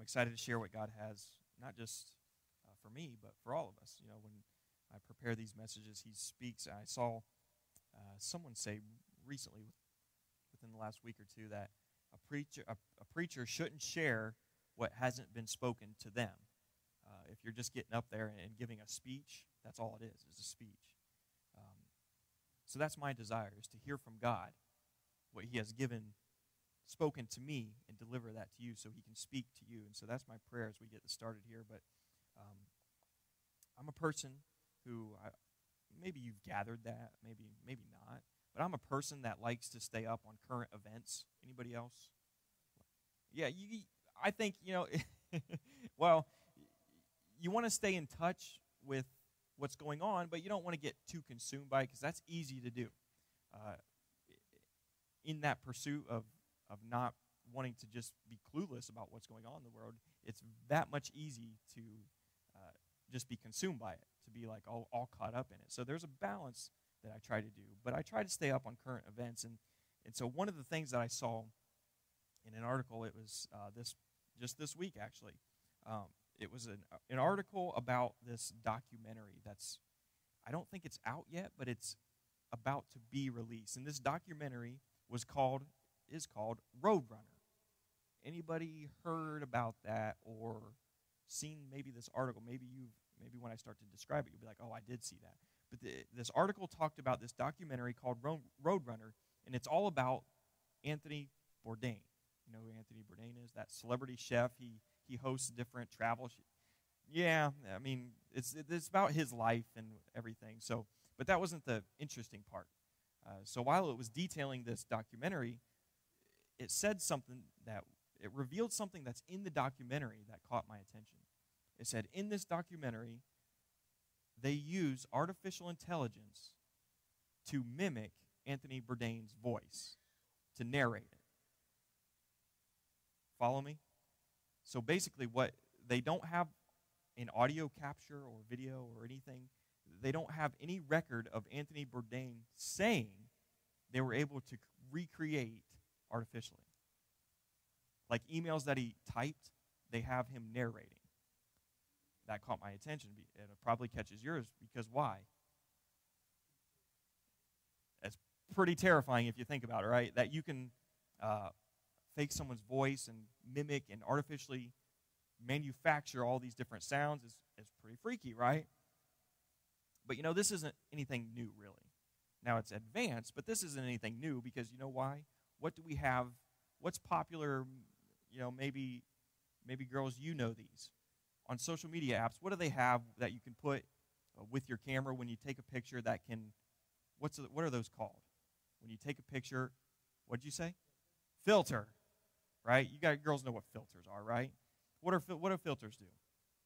excited to share what God has, not just for me, but for all of us. You know, when I prepare these messages, He speaks. I saw someone say recently, within the last week or two, that a preacher shouldn't share what hasn't been spoken to them. If you're just getting up there and giving a speech, that's all it is a speech. So that's my desire, is to hear from God what He has spoken to me, and deliver that to you so He can speak to you. And so that's my prayer as we get this started here. But I'm a person who, maybe you've gathered that, maybe not, but I'm a person that likes to stay up on current events. Anybody else? Yeah, I think, well, you want to stay in touch with what's going on, but you don't want to get too consumed by it, because that's easy to do. In that pursuit of not wanting to just be clueless about what's going on in the world, it's that much easy to just be consumed by it, to be like all caught up in it. So there's a balance that I try to do, but I try to stay up on current events. And so one of the things that I saw in an article, it was this week actually, it was an article about this documentary I don't think it's out yet, but it's about to be released. And this documentary is called Roadrunner. Anybody heard about that or seen maybe this article? Maybe when I start to describe it, you'll be like, oh, I did see that. But this article talked about this documentary called Roadrunner, and it's all about Anthony Bourdain. You know who Anthony Bourdain is? That celebrity chef. He hosts different travel. Yeah, I mean, it's about his life and everything. So, but that wasn't the interesting part. So while it was detailing this documentary, it revealed something that's in the documentary that caught my attention. It said, in this documentary, they use artificial intelligence to mimic Anthony Bourdain's voice, to narrate it. Follow me? So basically, what they don't have in audio capture or video or anything, they don't have any record of Anthony Bourdain saying. They were able to recreate artificially. Like emails that he typed, they have him narrating. That caught my attention, and it probably catches yours, because why? It's pretty terrifying if you think about it, right? That you can fake someone's voice and mimic and artificially manufacture all these different sounds is pretty freaky, right? But this isn't anything new, really. Now it's advanced, but this isn't anything new, because you know why? What do we have? What's popular? Maybe girls, these. On social media apps, what do they have that you can put with your camera when you take a picture that can, what are those called? When you take a picture, what'd you say? Filter, right? Girls know what filters are, right? What do filters do?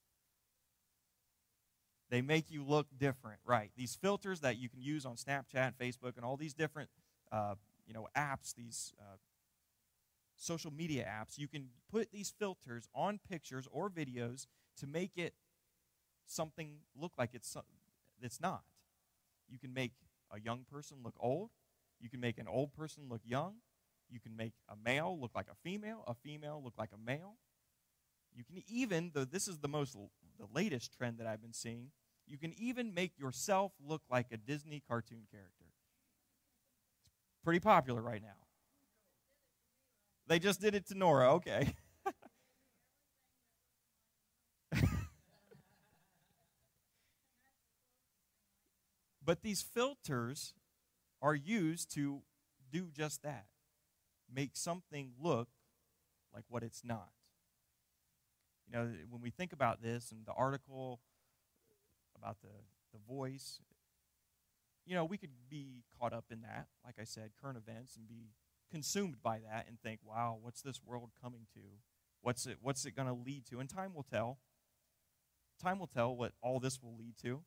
They make you look different, right? These filters that you can use on Snapchat, Facebook, and all these different, apps, these social media apps, you can put these filters on pictures or videos to make it something look like it's not. You can make a young person look old. You can make an old person look young. You can make a male look like a female look like a male. You can even, though this is the latest trend that I've been seeing, you can even make yourself look like a Disney cartoon character. It's pretty popular right now. They just did it to Nora, okay. But these filters are used to do just that. Make something look like what it's not. When we think about this and the article about the voice, we could be caught up in that, like I said, current events, and be consumed by that and think, wow, what's this world coming to? What's it going to lead to? And time will tell. Time will tell what all this will lead to.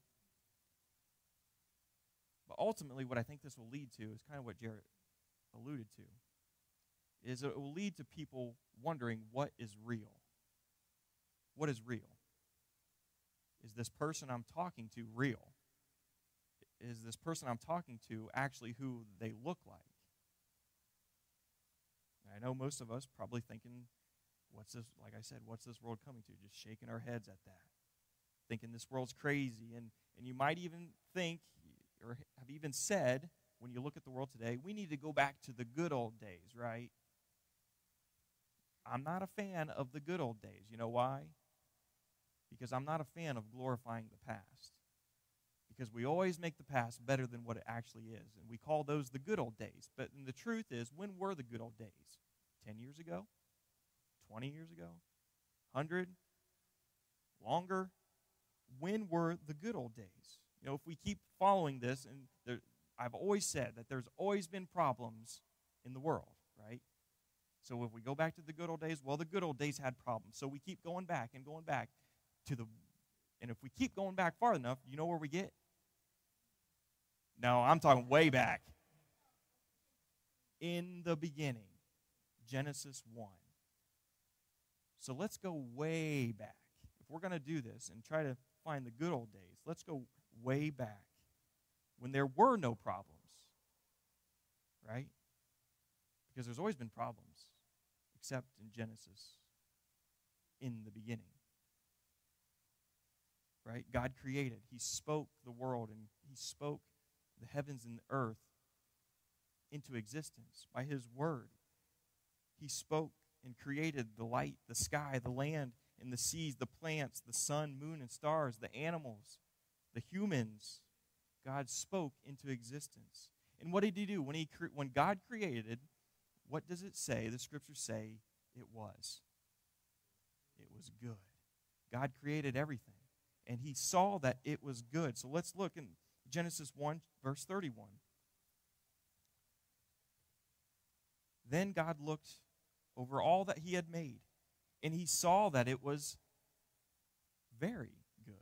But ultimately, what I think this will lead to is kind of what Jarrett alluded to, is it will lead to people wondering what is real. What is real? Is this person I'm talking to real? Is this person I'm talking to actually who they look like? I know most of us probably thinking what's this, like I said, what's this world coming to? Just shaking our heads at that, thinking this world's crazy. And you might even think, or have even said, when you look at the world today, we need to go back to the good old days, right? I'm not a fan of the good old days. You know why? Because I'm not a fan of glorifying the past. Because we always make the past better than what it actually is. And we call those the good old days. But the truth is, when were the good old days? 10 years ago? 20 years ago? 100? Longer? When were the good old days? You know, if we keep following this, and I've always said that there's always been problems in the world, right? So if we go back to the good old days, well, the good old days had problems. So we keep going back and going back to the, and if we keep going back far enough, you know where we get? No, I'm talking way back. In the beginning, Genesis 1. So let's go way back. If we're going to do this and try to find the good old days, let's go way back when there were no problems, right? Because there's always been problems, except in Genesis, in the beginning. Right? God created. He spoke the world, and He spoke the heavens and the earth into existence by His word. He spoke and created the light, the sky, the land, and the seas, the plants, the sun, moon, and stars, the animals, the humans. God spoke into existence. And what did He do? When God created, what does it say? The scriptures say it was. It was good. God created everything, and He saw that it was good. So let's look in Genesis 1, verse 31. Then God looked over all that He had made, and He saw that it was very good.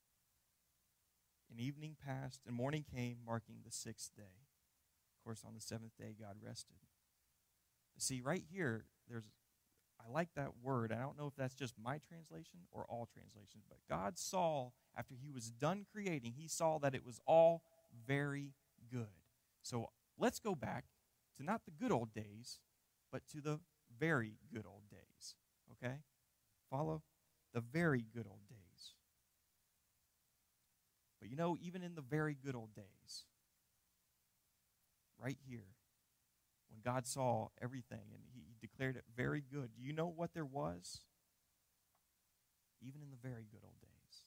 And evening passed, and morning came, marking the sixth day. Of course, on the seventh day, God rested. See, right here, I like that word. I don't know if that's just my translation or all translations, but God saw, after He was done creating, He saw that it was all very good. So let's go back to not the good old days, but to the very good old days. Okay? Follow? The very good old days. But you know, even in the very good old days, right here, when God saw everything and He declared it very good, do you know what there was? Even in the very good old days.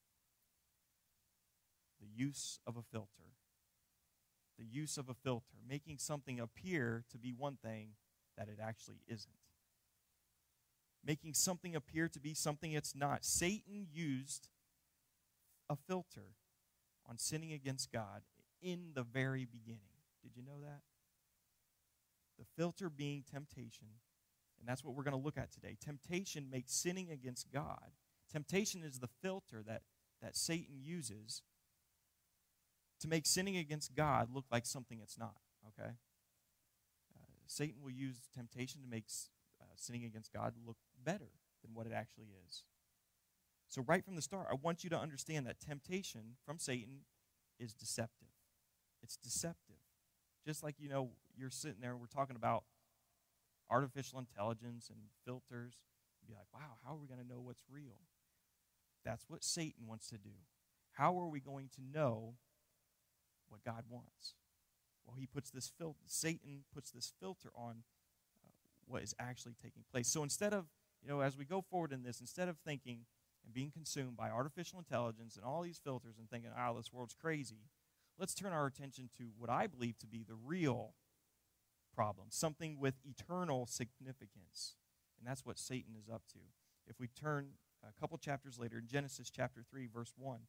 The use of a filter. The use of a filter, making something appear to be one thing that it actually isn't. Making something appear to be something it's not. Satan used a filter on sinning against God in the very beginning. Did you know that? The filter being temptation, and that's what we're going to look at today. Temptation makes sinning against God. Temptation is the filter that Satan uses to make sinning against God look like something it's not, okay? Satan will use temptation to make sinning against God look better than what it actually is. So right from the start, I want you to understand that temptation from Satan is deceptive. It's deceptive. Just like, you know, you're sitting there and we're talking about artificial intelligence and filters. You'd be like, wow, how are we going to know what's real? That's what Satan wants to do. How are we going to know what God wants? Well, he puts this Satan puts this filter on what is actually taking place. So instead of, you know, as we go forward in this, instead of thinking and being consumed by artificial intelligence and all these filters and thinking, this world's crazy, let's turn our attention to what I believe to be the real problem, something with eternal significance. And that's what Satan is up to. If we turn a couple chapters later, in Genesis chapter 3, verse 1,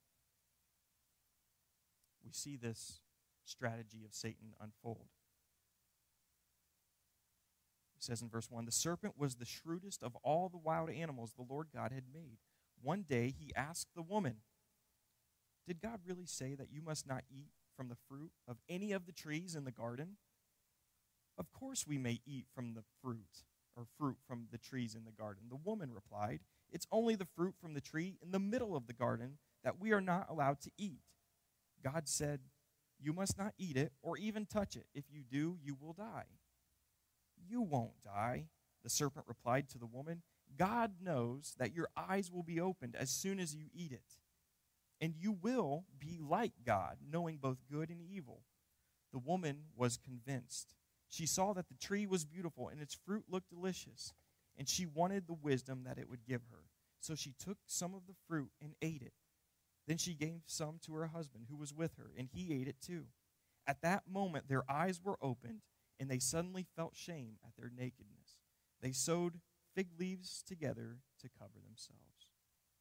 we see this strategy of Satan unfold. It says in verse 1, the serpent was the shrewdest of all the wild animals the Lord God had made. One day he asked the woman, did God really say that you must not eat from the fruit of any of the trees in the garden? Of course we may eat from the fruit from the trees in the garden. The woman replied, it's only the fruit from the tree in the middle of the garden that we are not allowed to eat. God said, you must not eat it or even touch it. If you do, you will die. You won't die, the serpent replied to the woman. God knows that your eyes will be opened as soon as you eat it, and you will be like God, knowing both good and evil." The woman was convinced. She saw that the tree was beautiful and its fruit looked delicious, and she wanted the wisdom that it would give her. So she took some of the fruit and ate it. Then she gave some to her husband who was with her, and he ate it too. At that moment, their eyes were opened, and they suddenly felt shame at their nakedness. They sewed fig leaves together to cover themselves.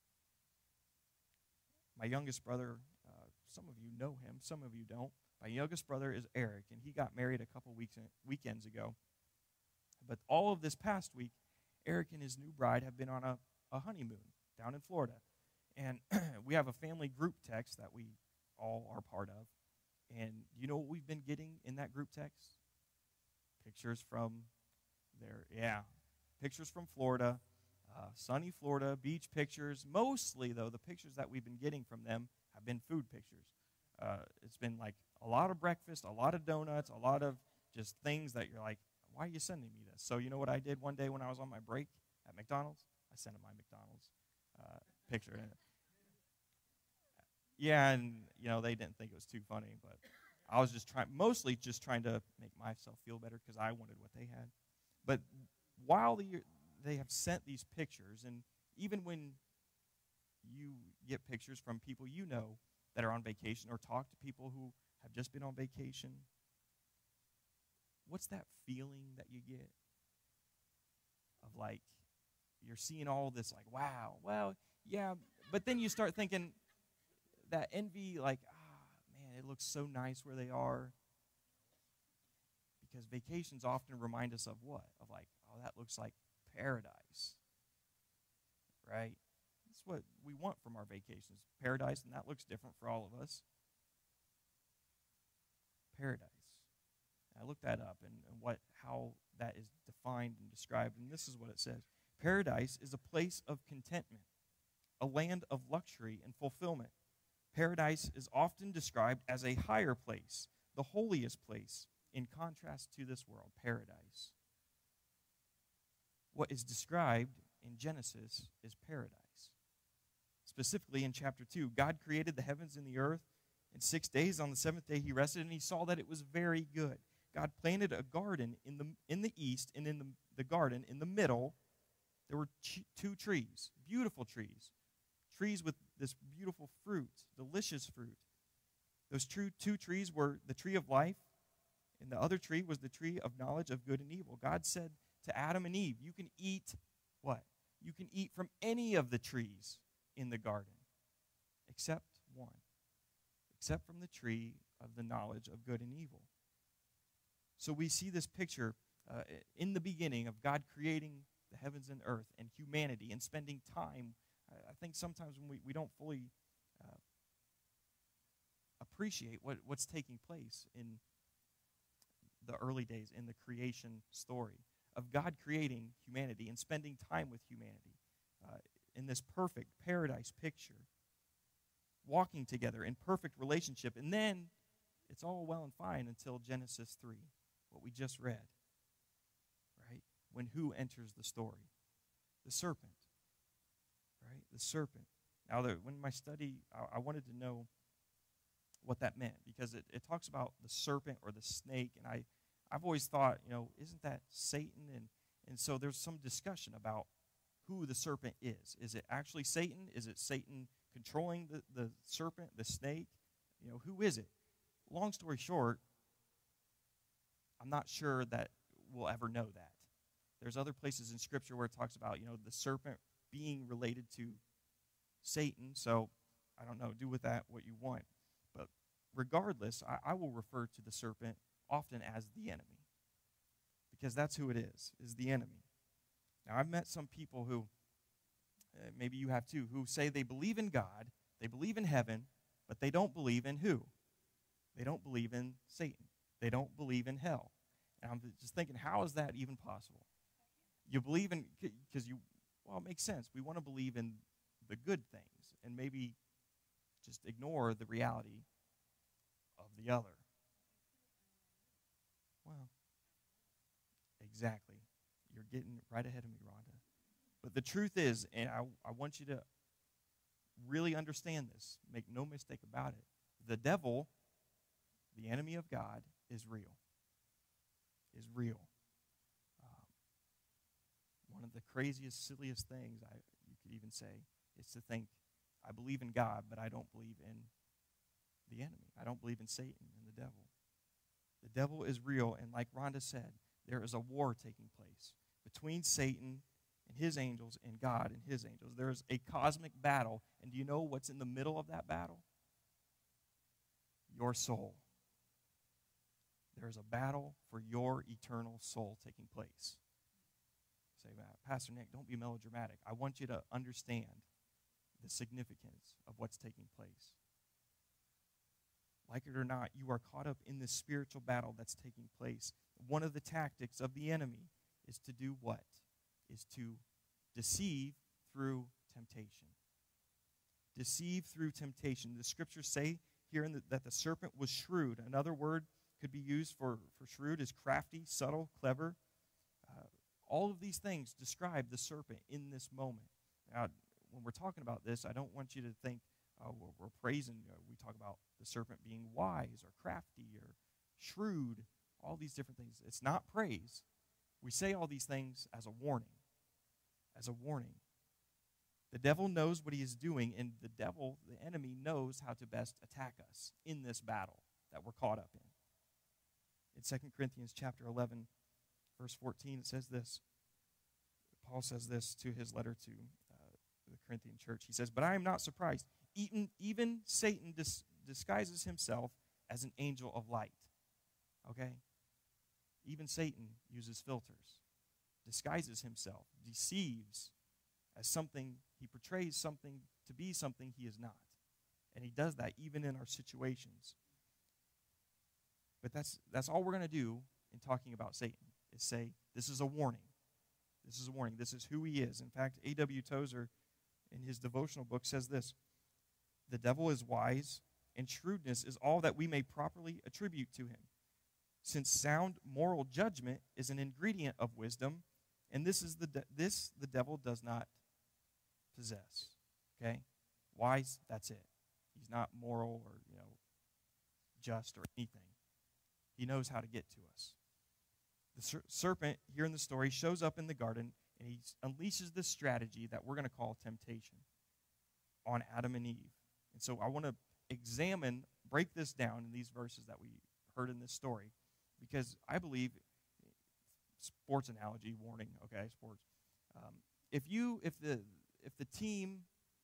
My youngest brother, some of you know him, some of you don't. My youngest brother is Eric, and he got married a couple weekends ago. But all of this past week, Eric and his new bride have been on a honeymoon down in Florida. And we have a family group text that we all are part of. And you know what we've been getting in that group text? Pictures from there. Yeah, pictures from Florida, sunny Florida, beach pictures. Mostly, though, the pictures that we've been getting from them have been food pictures. It's been like a lot of breakfast, a lot of donuts, a lot of just things that you're like, why are you sending me this? So you know what I did one day when I was on my break at McDonald's? I sent them my McDonald's picture. Yeah, and you know they didn't think it was too funny, but I was just mostly trying to make myself feel better because I wanted what they had. But while they have sent these pictures, and even when you get pictures from people you know that are on vacation or talk to people who have just been on vacation, what's that feeling that you get of like you're seeing all this like, wow, well, yeah, but then you start thinking that envy, like, man, it looks so nice where they are. Because vacations often remind us of what? Of like, oh, that looks like paradise, right? That's what we want from our vacations, paradise, and that looks different for all of us. Paradise. I looked that up and how that is defined and described, and this is what it says. Paradise is a place of contentment, a land of luxury and fulfillment. Paradise is often described as a higher place, the holiest place, in contrast to this world, paradise. What is described in Genesis is paradise. Specifically in chapter 2, God created the heavens and the earth in 6 days. On the seventh day he rested, and he saw that it was very good. God planted a garden in the east, and in the garden, in the middle, there were two trees, beautiful trees with this beautiful fruit, delicious fruit. Those two trees were the tree of life, and the other tree was the tree of knowledge of good and evil. God said to Adam and Eve, you can eat what? You can eat from any of the trees in the garden, except one, except from the tree of the knowledge of good and evil. So we see this picture in the beginning of God creating the heavens and earth and humanity and spending time. I think sometimes when we don't fully appreciate what's taking place in the early days, in the creation story of God creating humanity and spending time with humanity in this perfect paradise picture, walking together in perfect relationship. And then it's all well and fine until Genesis 3, what we just read, right? When who enters the story? The serpent, right? The serpent. Now, when my study, I wanted to know what that meant, because it talks about the serpent or the snake, and I've always thought, isn't that Satan? And so there's some discussion about who the serpent is. Is it actually Satan? Is it Satan controlling the serpent, the snake? Who is it? Long story short, I'm not sure that we'll ever know that. There's other places in Scripture where it talks about, the serpent being related to Satan. So, I don't know, do with that what you want. But regardless, I will refer to the serpent often as the enemy, because that's who it is the enemy. Now, I've met some people who, maybe you have too, who say they believe in God, they believe in heaven, but they don't believe in who? They don't believe in Satan. They don't believe in hell. And I'm just thinking, how is that even possible? You believe in, because it makes sense. We want to believe in the good things and maybe just ignore the reality of the other. Well, exactly. You're getting right ahead of me, Rhonda. But the truth is, and I want you to really understand this, make no mistake about it, the devil, the enemy of God, is real. Is real. One of the craziest, silliest things you could even say is to think, I believe in God, but I don't believe in the enemy. I don't believe in Satan and the devil. The devil is real, and like Rhonda said, there is a war taking place between Satan and his angels and God and his angels. There is a cosmic battle, and do you know what's in the middle of that battle? Your soul. There is a battle for your eternal soul taking place. Say that, Pastor Nick, don't be melodramatic. I want you to understand the significance of what's taking place. Like it or not, you are caught up in this spiritual battle that's taking place. One of the tactics of the enemy is to do what? Is to deceive through temptation. Deceive through temptation. The scriptures say here that the serpent was shrewd. Another word could be used for shrewd is crafty, subtle, clever. All of these things describe the serpent in this moment. Now, when we're talking about this, I don't want you to think we're praising. We talk about the serpent being wise or crafty or shrewd, all these different things. It's not praise. We say all these things as a warning. As a warning. The devil knows what he is doing, and the devil, the enemy, knows how to best attack us in this battle that we're caught up in. In 2 Corinthians chapter 11, verse 14, it says this. Paul says this to his letter to the Corinthian church. He says, "But I am not surprised. Even Satan disguises himself as an angel of light." Okay? Even Satan uses filters, disguises himself, deceives as something, he portrays something to be something he is not. And he does that even in our situations. But that's all we're going to do in talking about Satan, is say, this is a warning. This is a warning. This is who he is. In fact, A.W. Tozer, in his devotional book, says this: "The devil is wise, and shrewdness is all that we may properly attribute to him. Since sound moral judgment is an ingredient of wisdom, and this the devil does not possess." Okay? Wise, that's it. He's not moral or, just or anything. He knows how to get to us. The serpent here in the story shows up in the garden, and he unleashes this strategy that we're going to call temptation on Adam and Eve. And so I want to break this down in these verses that we heard in this story, because I believe, sports analogy, warning, okay, sports. If the team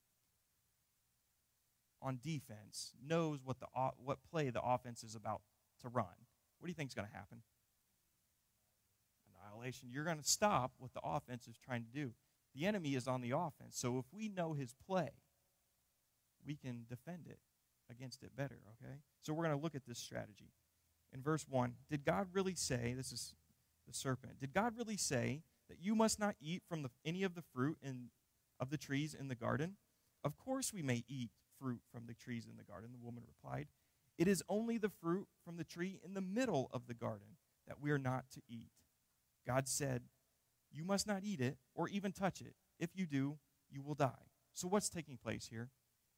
on defense knows what play the offense is about to run, what do you think is going to happen? Annihilation. You're going to stop what the offense is trying to do. The enemy is on the offense, so if we know his play, we can defend it against it better, okay? So we're going to look at this strategy. In verse 1, did God really say, this is the serpent, did God really say that you must not eat from any of the fruit of the trees in the garden? Of course we may eat fruit from the trees in the garden, the woman replied. It is only the fruit from the tree in the middle of the garden that we are not to eat. God said, you must not eat it or even touch it. If you do, you will die. So what's taking place here?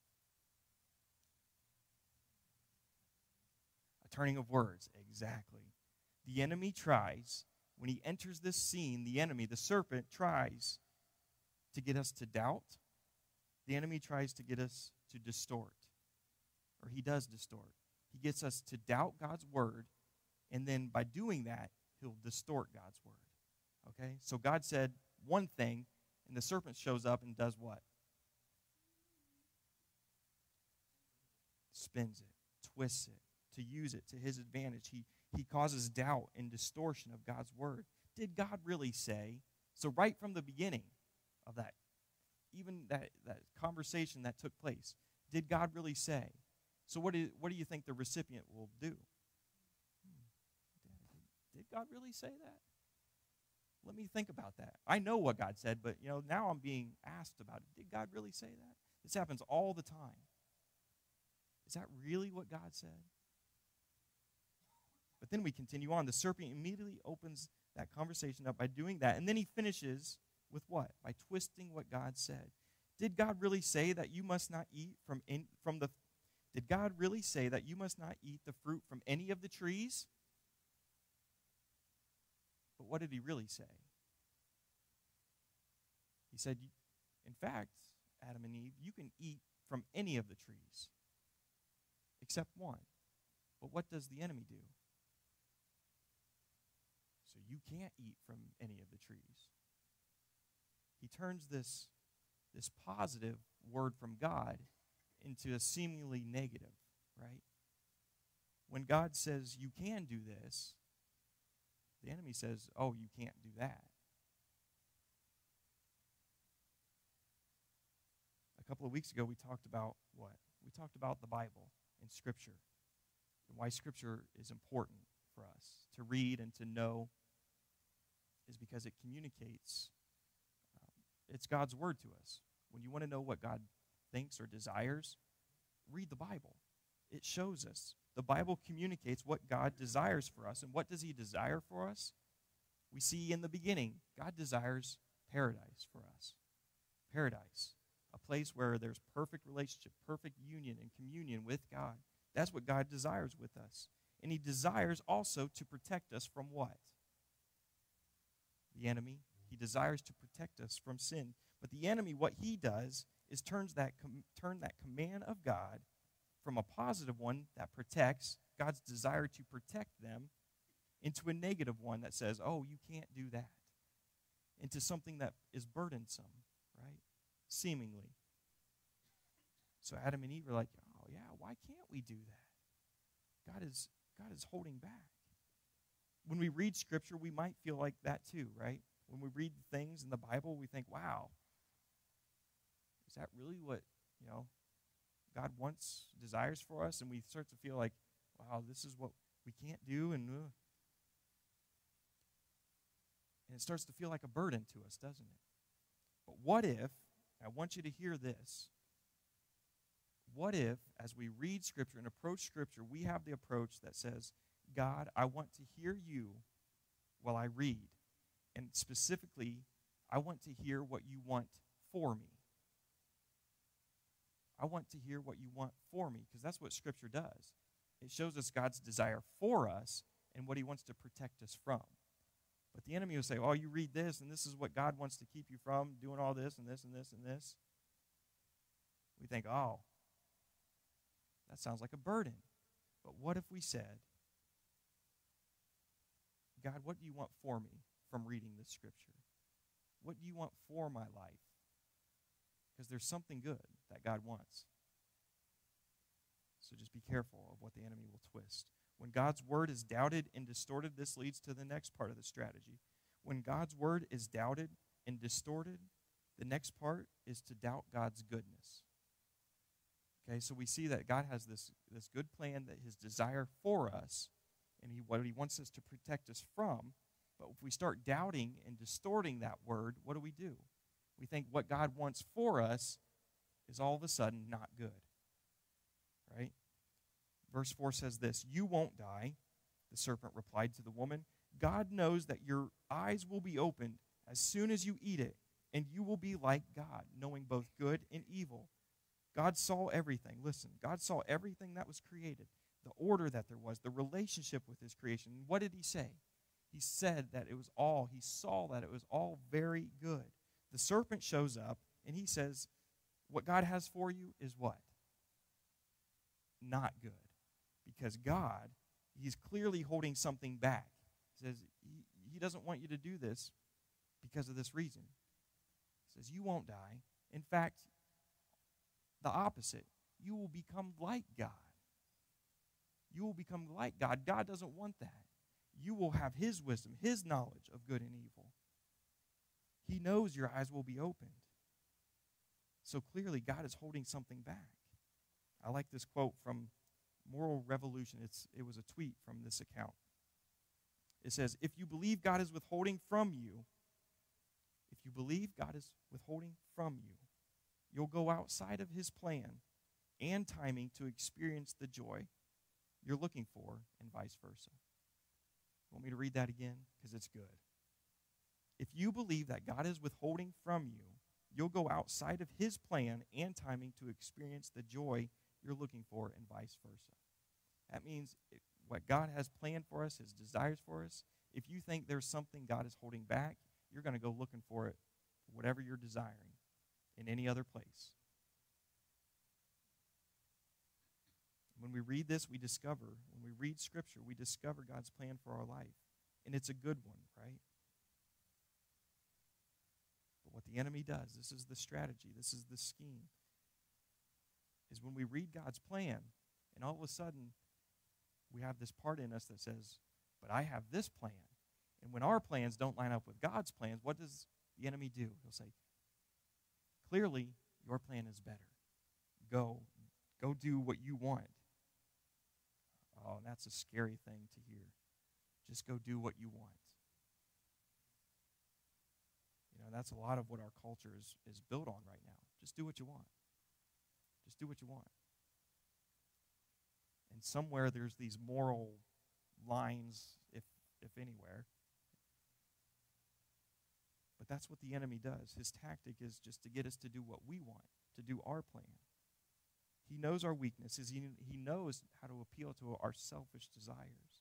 A turning of words, exactly. The enemy tries, when he enters this scene, the serpent, tries to get us to doubt. The enemy tries to get us to distort, or he does distort. He gets us to doubt God's word, and then by doing that, he'll distort God's word. Okay? So God said one thing, and the serpent shows up and does what? Spins it, twists it, to use it to his advantage. He causes doubt and distortion of God's word. Did God really say? So right from the beginning of that, even that conversation that took place, did God really say? So what do you think the recipient will do? Did God really say that? Let me think about that. I know what God said, but now I'm being asked about it. Did God really say that? This happens all the time. Is that really what God said? But then we continue on. The serpent immediately opens that conversation up by doing that, and then he finishes With what? By twisting what God said. Did God really say that you must not eat Did God really say that you must not eat the fruit from any of the trees? But what did he really say? He said, in fact, Adam and Eve, you can eat from any of the trees except one. But what does the enemy do? So you can't eat from any of the trees. He turns this positive word from God into a seemingly negative, right? When God says you can do this, the enemy says, oh, you can't do that. A couple of weeks ago, we talked about what? We talked about the Bible and Scripture, and why Scripture is important for us to read and to know is because it communicates. It's God's word to us. When you want to know what God thinks or desires, read the Bible. It shows us. The Bible communicates what God desires for us. And what does he desire for us? We see in the beginning, God desires paradise for us. Paradise, a place where there's perfect relationship, perfect union and communion with God. That's what God desires with us. And he desires also to protect us from what? The enemy. He desires to protect us from sin. But the enemy, what he does is turn that command of God from a positive one that protects, God's desire to protect them, into a negative one that says, oh, you can't do that. Into something that is burdensome, right? Seemingly. So Adam and Eve are like, oh yeah, why can't we do that? God is holding back. When we read Scripture, we might feel like that too, right? When we read things in the Bible, we think, wow, is that really what, God wants, desires for us? And we start to feel like, wow, this is what we can't do. And it starts to feel like a burden to us, doesn't it? But what if, I want you to hear this, what if, as we read Scripture and approach Scripture, we have the approach that says, God, I want to hear you while I read. And specifically, I want to hear what you want for me. I want to hear what you want for me, because that's what Scripture does. It shows us God's desire for us and what he wants to protect us from. But the enemy will say, oh, you read this, and this is what God wants to keep you from, doing all this and this and this and this. We think, oh, that sounds like a burden. But what if we said, God, what do you want for me from reading this Scripture? What do you want for my life? Because there's something good that God wants. So just be careful of what the enemy will twist. When God's word is doubted and distorted, this leads to the next part of the strategy. When God's word is doubted and distorted, the next part is to doubt God's goodness. Okay, so we see that God has this good plan, that his desire for us, and what he wants us to protect us from. But if we start doubting and distorting that word, what do? We think what God wants for us is all of a sudden not good. Right? Verse 4 says this, you won't die, the serpent replied to the woman. God knows that your eyes will be opened as soon as you eat it, and you will be like God, knowing both good and evil. God saw everything. Listen, God saw everything that was created, the order that there was, the relationship with his creation. What did he say? He said that he saw that it was all very good. The serpent shows up, and he says, what God has for you is what? Not good. Because God, he's clearly holding something back. He says, he doesn't want you to do this because of this reason. He says, you won't die. In fact, the opposite. You will become like God. You will become like God. God doesn't want that. You will have his wisdom, his knowledge of good and evil. He knows your eyes will be opened. So clearly, God is holding something back. I like this quote from Moral Revolution. It was a tweet from this account. It says, if you believe God is withholding from you, you'll go outside of his plan and timing to experience the joy you're looking for, and vice versa. Want me to read that again? Because it's good. If you believe that God is withholding from you, you'll go outside of his plan and timing to experience the joy you're looking for, and vice versa. That means what God has planned for us, his desires for us, if you think there's something God is holding back, you're going to go looking for it, whatever you're desiring, in any other place. When we read this, we discover, when we read Scripture, we discover God's plan for our life. And it's a good one, right? But what the enemy does, this is the strategy, this is the scheme, is when we read God's plan, and all of a sudden, we have this part in us that says, but I have this plan. And when our plans don't line up with God's plans, what does the enemy do? He'll say, clearly, your plan is better. Go do what you want. Oh, and that's a scary thing to hear. Just go do what you want. You know, that's a lot of what our culture is built on right now. Just do what you want. Just do what you want. And somewhere there's these moral lines, if anywhere. But that's what the enemy does. His tactic is just to get us to do what we want, to do our plan. He knows our weaknesses. He knows how to appeal to our selfish desires.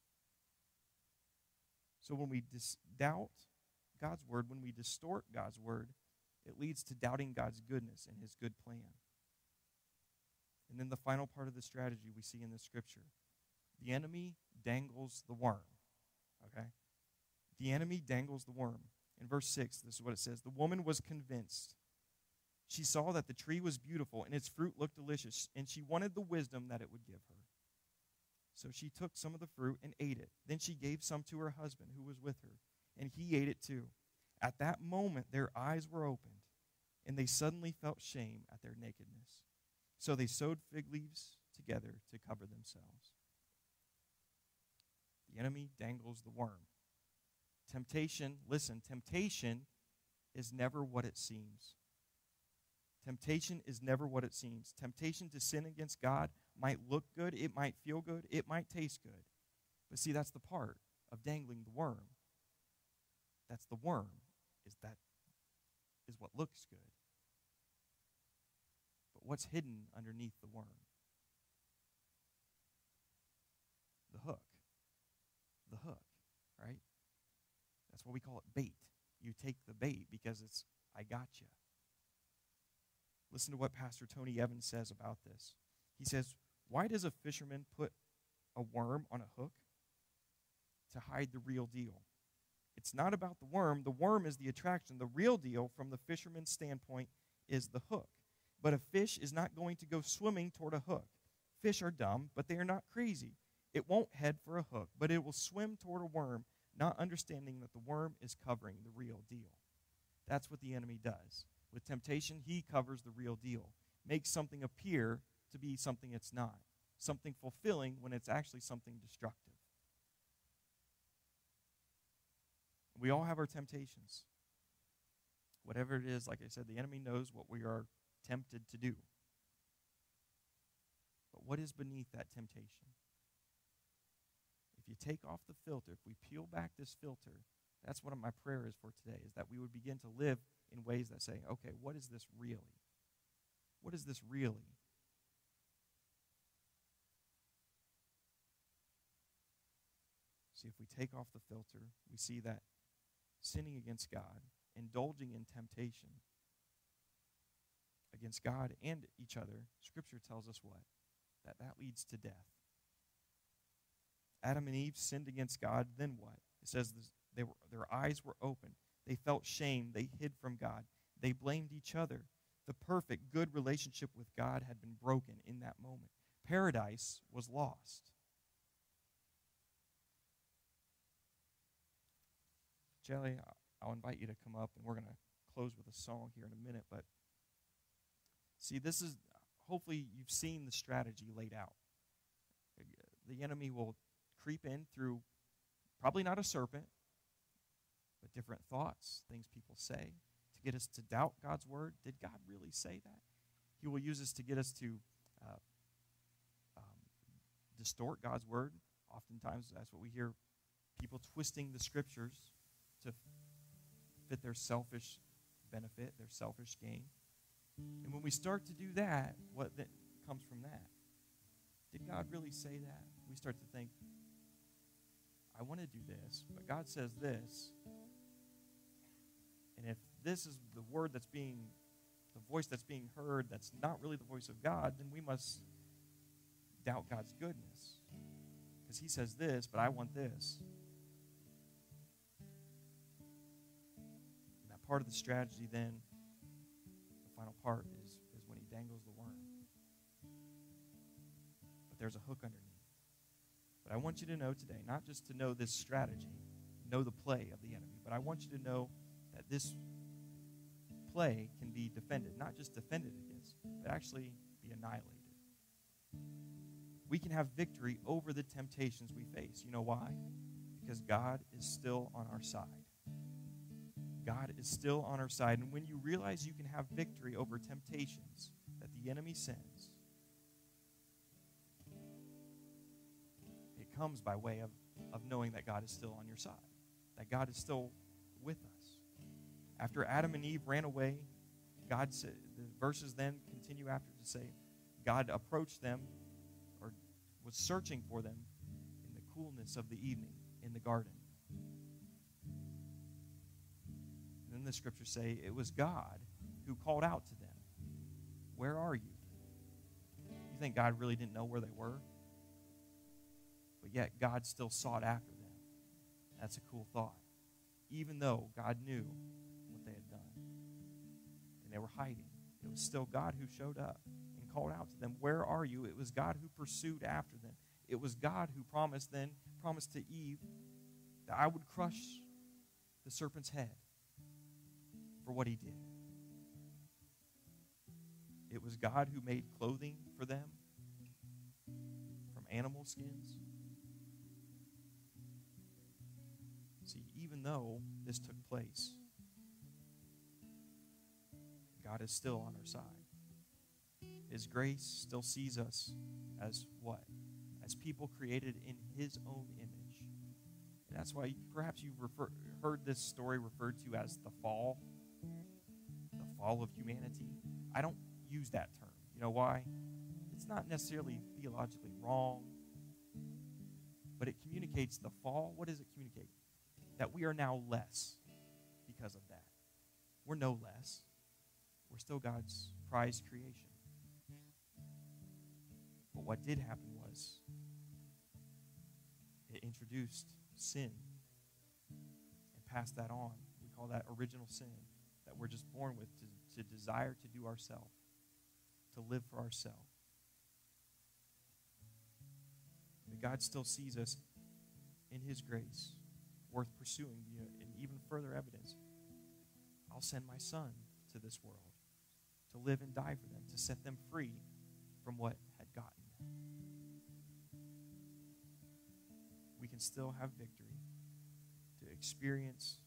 So when we doubt God's word, when we distort God's word, it leads to doubting God's goodness and his good plan. And then the final part of the strategy we see in the scripture. The enemy dangles the worm. Okay? The enemy dangles the worm. In verse 6, this is what it says. The woman was convinced. She saw that the tree was beautiful and its fruit looked delicious, and she wanted the wisdom that it would give her. So she took some of the fruit and ate it. Then she gave some to her husband who was with her, and he ate it too. At that moment, their eyes were opened, and they suddenly felt shame at their nakedness. So they sewed fig leaves together to cover themselves. The enemy dangles the worm. Temptation, listen, temptation is never what it seems. Temptation is never what it seems. Temptation to sin against God might look good, it might feel good, it might taste good. But see, that's the part of dangling the worm. That's the worm, is what looks good. But what's hidden underneath the worm? The hook. The hook, right? That's what we call it, bait. You take the bait because it's, I got you. Listen to what Pastor Tony Evans says about this. He says, why does a fisherman put a worm on a hook? To hide the real deal. It's not about the worm. The worm is the attraction. The real deal from the fisherman's standpoint is the hook. But a fish is not going to go swimming toward a hook. Fish are dumb, but they are not crazy. It won't head for a hook, but it will swim toward a worm, not understanding that the worm is covering the real deal. That's what the enemy does. With temptation, he covers the real deal, makes something appear to be something it's not, something fulfilling when it's actually something destructive. We all have our temptations. Whatever it is, like I said, the enemy knows what we are tempted to do. But what is beneath that temptation? If you take off the filter, if we peel back this filter, that's what my prayer is for today, is that we would begin to live in ways that say, okay, what is this really? What is this really? See, if we take off the filter, we see that sinning against God, indulging in temptation against God and each other, Scripture tells us what? That leads to death. Adam and Eve sinned against God, then what? It says their eyes were open. They felt shame. They hid from God. They blamed each other. The perfect, good relationship with God had been broken in that moment. Paradise was lost. Jelly, I'll invite you to come up, and we're going to close with a song here in a minute. But see, this is, hopefully you've seen the strategy laid out. The enemy will creep in through, probably not a serpent, but different thoughts, things people say, to get us to doubt God's word. Did God really say that? He will use us to get us to distort God's word. Oftentimes, that's what we hear, people twisting the scriptures to fit their selfish benefit, their selfish gain. And when we start to do that, what then comes from that? Did God really say that? We start to think, I want to do this, but God says this. And if this is the word that's being, the voice that's being heard, that's not really the voice of God, then we must doubt God's goodness. Because he says this, but I want this. And that part of the strategy then, the final part, is when he dangles the worm. But there's a hook underneath. But I want you to know today, not just to know this strategy, know the play of the enemy, but I want you to know that this play can be defended, not just defended against, but actually be annihilated. We can have victory over the temptations we face. You know why? Because God is still on our side. God is still on our side. And when you realize you can have victory over temptations that the enemy sends, it comes by way of knowing that God is still on your side, that God is still with us. After Adam and Eve ran away, God said, the verses then continue after to say, God approached them, or was searching for them in the coolness of the evening in the garden. And then the scriptures say it was God who called out to them, where are you? You think God really didn't know where they were? But yet God still sought after them. That's a cool thought. Even though God knew what they had done and they were hiding, it was still God who showed up and called out to them, where are you? It was God who pursued after them. It was God who promised to Eve that I would crush the serpent's head for what he did. It was God who made clothing for them from animal skins. See, even though this took place, God is still on our side. His grace still sees us as what? As people created in his own image. And that's why perhaps you've heard this story referred to as the fall of humanity. I don't use that term. You know why? It's not necessarily theologically wrong, but it communicates the fall. What does it communicate? That we are now less because of that. We're no less. We're still God's prized creation. But what did happen was it introduced sin and passed that on. We call that original sin that we're just born with, to desire to do ourselves, to live for ourselves. But God still sees us in his grace, worth pursuing. And even further evidence, I'll send my son to this world to live and die for them, to set them free from what had gotten them. We can still have victory, to experience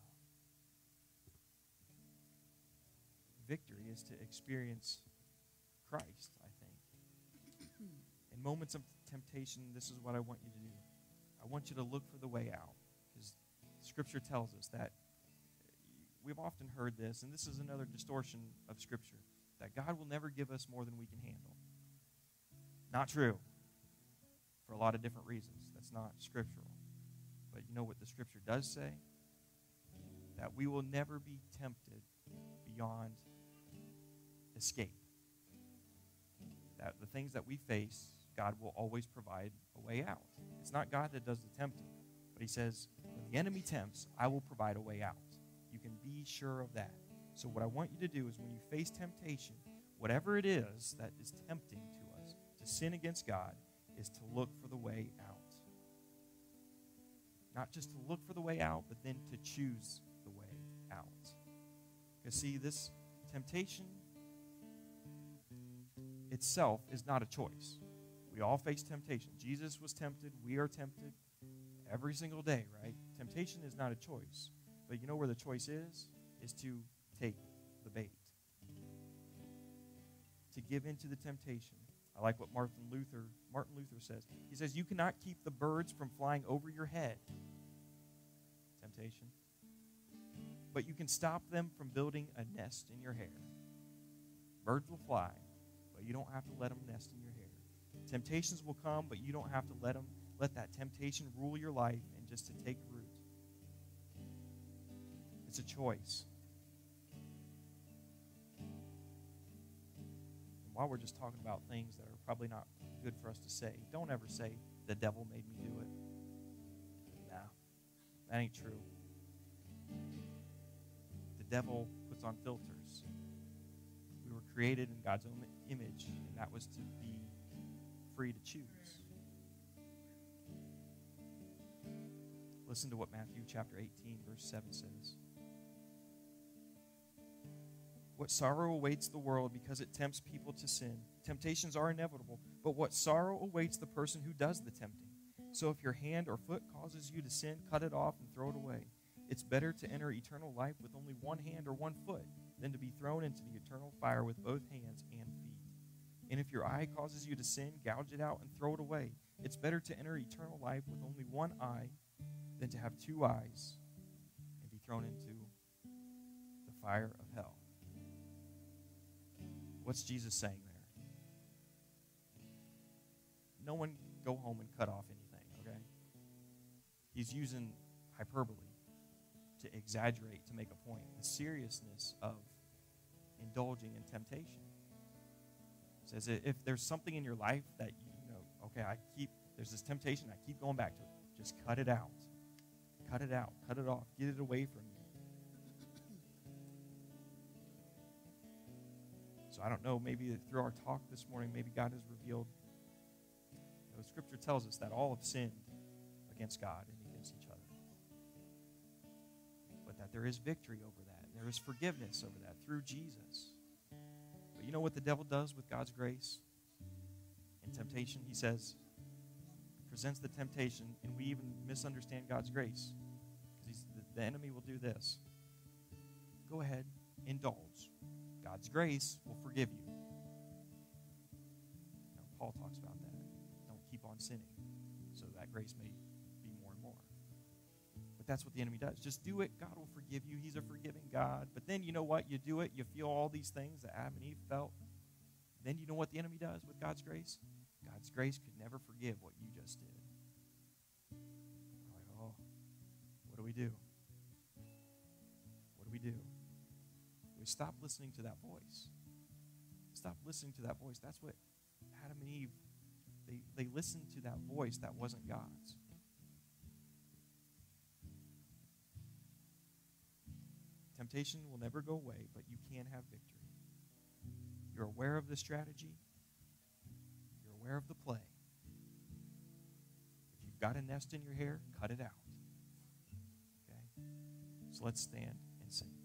victory is to experience Christ, I think. In moments of temptation, this is what I want you to do. I want you to look for the way out, because Scripture tells us that. We've often heard this, and this is another distortion of Scripture, that God will never give us more than we can handle. Not true, for a lot of different reasons. That's not scriptural. But you know what the Scripture does say? That we will never be tempted beyond escape. That the things that we face, God will always provide a way out. It's not God that does the tempting, but he says, when the enemy tempts, I will provide a way out. You can be sure of that. So what I want you to do is when you face temptation, whatever it is that is tempting to us, to sin against God, is to look for the way out. Not just to look for the way out, but then to choose the way out. Because see, this temptation itself is not a choice. We all face temptation. Jesus was tempted. We are tempted every single day, right? Temptation is not a choice. But you know where the choice is? Is to take the bait. To give into the temptation. I like what Martin Luther says. He says, you cannot keep the birds from flying over your head. Temptation. but you can stop them from building a nest in your hair. Birds will fly, but you don't have to let them nest in your hair. Temptations will come, but you don't have to let that temptation rule your life and just to take root. It's a choice. And while we're just talking about things that are probably not good for us to say, don't ever say, the devil made me do it. No, that ain't true. The devil puts on filters. We were created in God's own image, and that was to be free to choose. Listen to what Matthew chapter 18, verse 7 says. What sorrow awaits the world because it tempts people to sin. Temptations are inevitable, but what sorrow awaits the person who does the tempting. So if your hand or foot causes you to sin, cut it off and throw it away. It's better to enter eternal life with only one hand or one foot than to be thrown into the eternal fire with both hands and feet. And if your eye causes you to sin, gouge it out and throw it away. It's better to enter eternal life with only one eye than to have two eyes and be thrown into the fire of hell. What's Jesus saying there? No one go home and cut off anything, okay? He's using hyperbole to exaggerate, to make a point. The seriousness of indulging in temptation. It says if there's something in your life that you know, okay, there's this temptation, I keep going back to it. Just cut it out. Cut it out. Cut it off. Get it away from you. So I don't know, maybe through our talk this morning, maybe God has revealed, Scripture tells us that all have sinned against God and against each other. But that there is victory over that. There is forgiveness over that through Jesus. But you know what the devil does with God's grace and temptation? He says, presents the temptation, and we even misunderstand God's grace. Because the enemy will do this. Go ahead, indulge. God's grace will forgive you. Paul talks about that. Don't keep on sinning, so that grace may be more and more. But that's what the enemy does. Just do it. God will forgive you. He's a forgiving God. But then you know what? You do it. You feel all these things that Adam and Eve felt. Then you know what the enemy does with God's grace? God's grace could never forgive what you just did. We're like, oh, what do we do? What do we do? We stop listening to that voice. Stop listening to that voice. That's what Adam and Eve, they listened to that voice that wasn't God's. Temptation will never go away, but you can have victory. You're aware of the strategy. You're aware of the play. If you've got a nest in your hair, cut it out. Okay? So let's stand and sing.